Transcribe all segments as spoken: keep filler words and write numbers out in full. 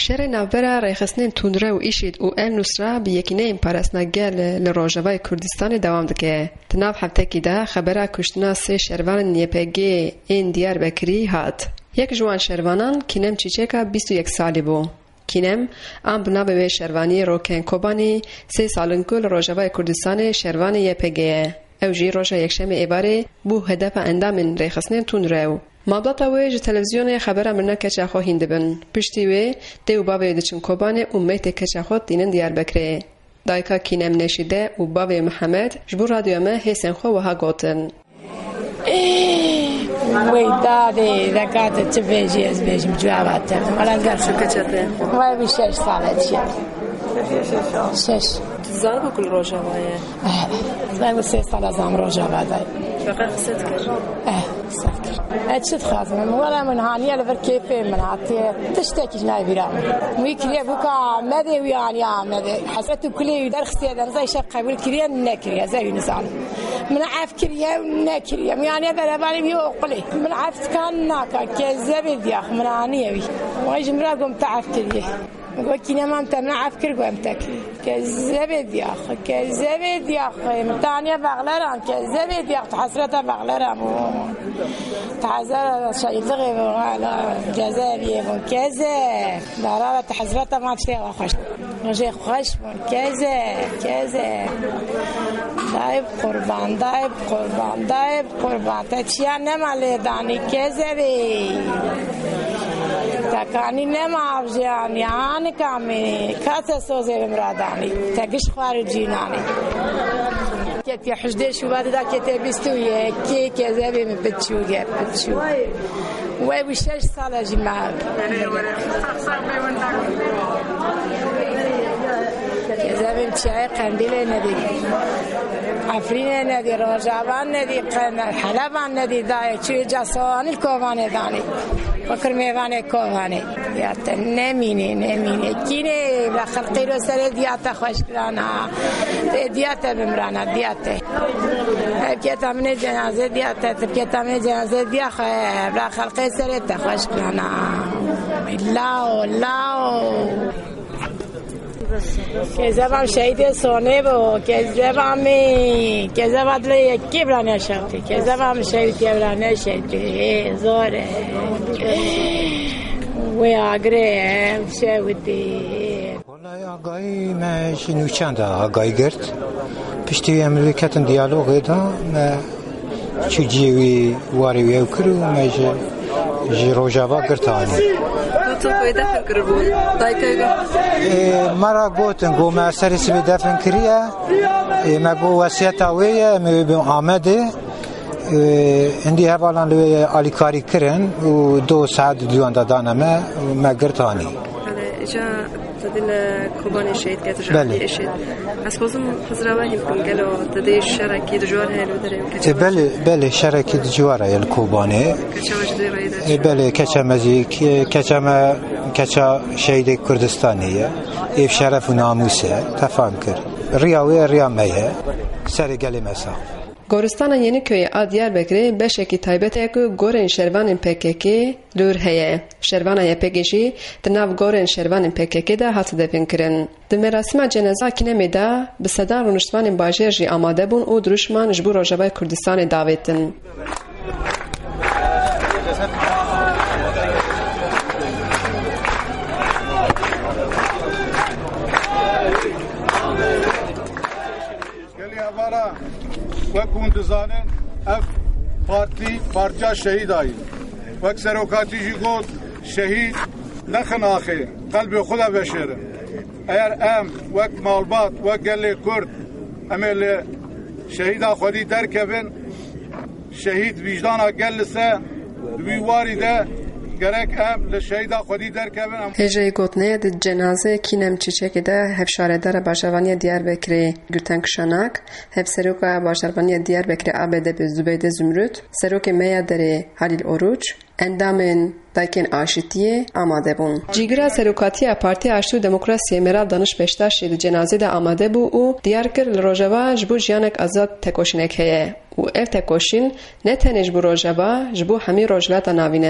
شر نوبرا ریخستن تندره و ایشید و ال نصره به یکی نیم پرستنگل لروجوای کردستان دوام دکه. تناب هفته کی ده خبره کشتنا سه شروان نیپگی این دیار بکری هات. یک جوان شروانان کینم چیچکا بیست و یک سالی بو. کینم ام بنا به شروانی روکن کوبانی سه سالنکل روجوای کردستان شروان یپگی. اوجی روژا یکشنبه ایباره بو هدف اندام ریخستن تندره. مابلات وی تلویزیون خبر مرنا کچه خو هنده بن. پشتی وی دیو باوی دچن کوبانه امیت کچه خو دینن دیار بکره. دایکا کینم نشیده و باوی محمد جبور رادیو ما حسن خو وها گوتن. وی داده دکات تبیجی از بیجم جوابات. ولی گرچه کچته. وی بیشتر سالت شد. شش. زار بکل روجاوایه. اه. وی سه سال زام روجاوایه. فقط ست کرد. اه. سكر أشد خازن ولا من هانية لفركيف من عطية تشتكي ناي برام ويكري بكا ماذا ويعني ماذا حسيت كلي درخت هذا زي شقة والكريه نكريه زي نزال من عارف كريه ونكريه يعني هذا بالي بيوقلي من عارف كان ناكا كذب يا أخ من هانية بي ويجي مراقم تعرف كريه وكنا ما أنت من عارف كريه وأنت كذب يا أخ كذب يا أخ متانية بغلران كذب يا أخ حسرتها بغلران تعذر شيء تغيب على جزائري كذا ضرورة حسرتها ما تشتي خوش نجي خوش كذا كذا دايب قربان دايب قربان دايب قربان تشيا نما لي داني كذا بي تكاني نما بجاني أنا كامي كاسة سوزي بمراداني تقش خارجيناني كتي حجدش وبعد ذا كتي بيستوي كي كذا بيم بتشو جاب بتشو وين وشش صار جماعة كذا بيم شاي قنديل ندي عفرين ندي رجابان ندي قن حلبان ندي داي شو جاسون الكوفان داني فكر ميوان كوفاني يا تنميني نميني كيني لا خلقي له سر دياتا خوش كرانا دياتا بمرانا دياتا كيتا من جنازه دياتا كيتا من جنازه ديا خير لا خلقي سر تخوش كرانا لا لا كذا شهيد سوني بو كذا بامي كذا بدل يكي برانه شهيد كذا بام شهيد برانه شهيد زوره وياغري شهيدي والله آقای ما شنو چند آقای گرد پشتی امریکتن دیالوگ دا ما چو جیوی واری ویو کرو ما جی روجاوا گرتانی تو پیدا فکر بود دایکا مرا گوتن گو ما سرسی به دفن کریه ما گو وصیت اویه ما به آمده اندی حوالان لوی آلیکاری کرن و دو ساعت دیوان دادانه ما ما گرتانی جا تدل کوبانی شهید که تجاری شهید از خودم حضروا هم کنگلو تدی شرکی دجوار هلو داریم بله بله شرکی دجواره ال کوبانی بله کچا مزی کچا کچا شهید کردستانیه ایف شرف و ناموسه تفهم کرد ریاوی ریامه سر گلی مسا گورستان یعنی که آدیار بکره بشکی تایبته که گورن شروان پککی لور هیه شروان یپگیشی تناو گورن شروان پککی ده هات دفن کرن د مراسم جنازه کینه ده به صدر رونشتوان باجر جی آماده بون او دروشمان جبور روجاوای کردستان داویتن وکون دزانن اف پارتی پارچا شهید آئی وک سروکاتی جی گود شهید نخن آخه قلب خدا بشره اگر ام وک مالبات وک گل کرد امیل شهید خودی درکبن شهید وجدان گل سه دوی واری ده گرک ام لشهید خودی درکبن هجای گوتنه د جنازه کینم چیچک ده هفشاره در باشوانی دیار بکری گرتنگ شناک هف سروک باشوانی دیار بکری آبده به زبیده زمرد سروک میا داره حلیل اوروچ اندامن دایکن آشتیه آماده بون. جیگرا سروکاتی پارتی آشتی و دموکراسی مرال دانش بشتاشی د جنازه ده آماده بو او دیار کر لروجوا جبو جیانک آزاد تکوشنک هیه و اف تکوشین نه تنش بو روجوا جبو همی روجوا تا ناوینه.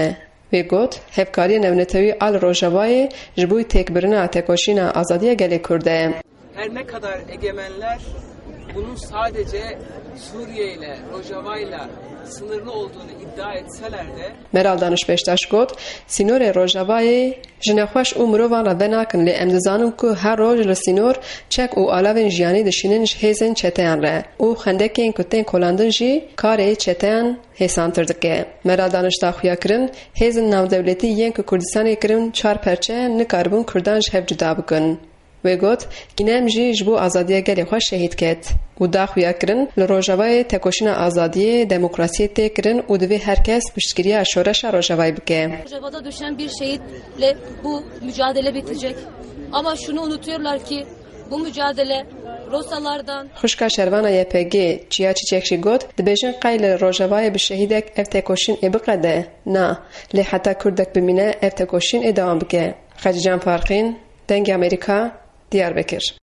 Wê got hevkariyê navnetewî al Rojavayê ji bo têkbirina tekoşîna azadiya gelê Kurd e. Her ne kadar egemenler bunun sadece Suriye ile Rojava ile sınırlı olduğunu iddia etseler de Meral Danışbeştaş got sînorê Rojavayê ji nexweş û mirovan re venakin lê em dizanin ku her roj li sînor çek û alavên jiyanî dişînin ji hêzên çeteyan re û xendekên ku tên kolandin jî karê çeteyan hêsantir dike. Meral Danışta xuya kirin hêzên navdewletî yên ku Kurdistanê kirin çar perçe nikaribûn Kurdan ji hev cuda bikin. Wê got kînem jî ji bo azadiya gelê xwe şehîd ket û daxuya kirin li Rojavayê tekoşîna azadiyê demokrasiyê tê kirin û divê herkes piştgiriya şoreşa Rojavayê bike. Rojava'da düşen bir şehitle bu mücadele bitecek. Ama şunu unutuyorlar ki bu mücadele Rosalardan Xuşka şervana Y P G Çiya Çiçek jî got dibêjin qey li Rojavayê bi şehîdek ev tekoşîn ê biqede. Na, lê heta Kurdek bimîne ev tekoşîn ê dewam bike. Xecican Farqîn, Dengê Amerîka, Diyarbekir.